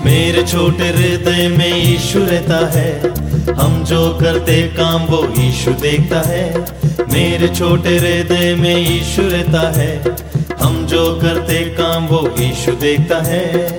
मेरे छोटे हृदय में यीशु रहता है, हम जो करते काम वो यीशु देखता है। मेरे छोटे हृदय में यीशु रहता है, हम जो करते काम वो यीशु देखता है।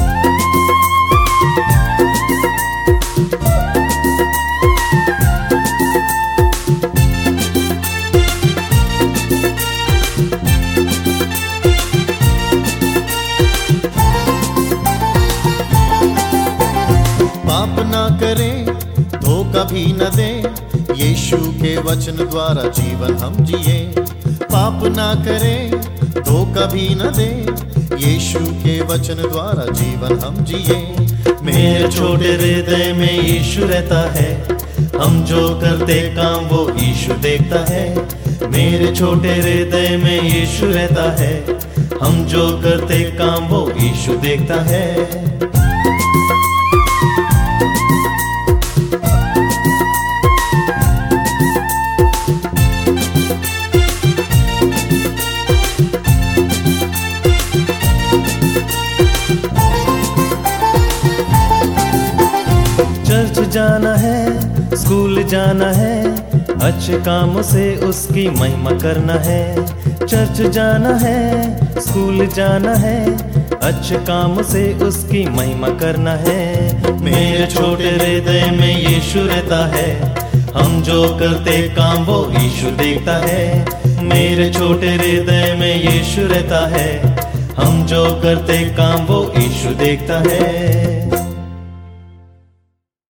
पाप ना करें, धोखा भी न दें, यीशु के वचन द्वारा जीवन हम जिए। पाप ना करें, धोखा भी न दें, यीशु के वचन द्वारा जीवन हम जिए। मेरे छोटे हृदय में यीशु रहता है, हम जो करते काम वो यीशु देखता है। मेरे छोटे हृदय में यीशु रहता है, हम जो करते काम वो यीशु देखता है। चर्च जाना है, स्कूल जाना है, अच्छे कामों से उसकी महिमा करना है। चर्च जाना है, स्कूल जाना है, अच्छे कामों से उसकी महिमा करना है। मेरे छोटे हृदय में यीशु रहता है, हम जो करते काम वो यीशु देखता है। मेरे छोटे हृदय में यीशु रहता है, हम जो करते काम वो यीशु देखता है।